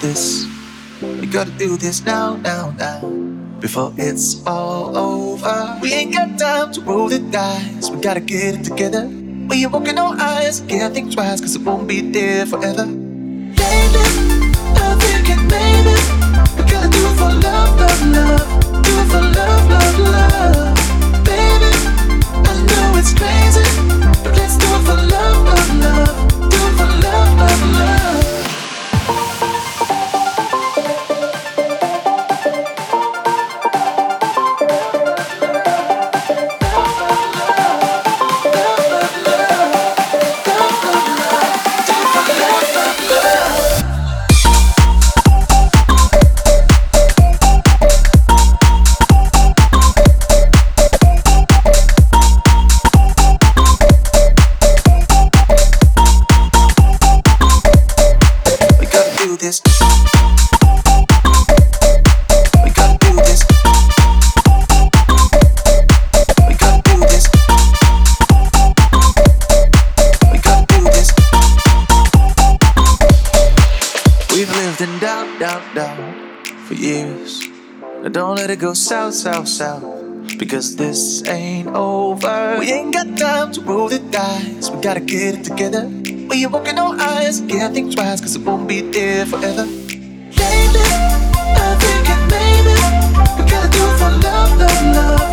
this. We gotta do this now, now, now, before it's all over. We ain't got time to roll the dice. We gotta get it together. We ain't walking on eyes. Can't think twice, cause it won't be there forever. Lately, I'm thinking maybe we gotta do it for love, love, love. Do it for love, love, love. Baby, I know it's crazy, but let's do it for love, love, love. Do it for love, love, love. For years, now don't let it go south, south, south, because this ain't over. We ain't got time to roll the dice. We gotta get it together. We ain't walking on eyes. Can't think twice, cause it won't be there forever. Lately, I'm thinking maybe we gotta do it for love, love, love.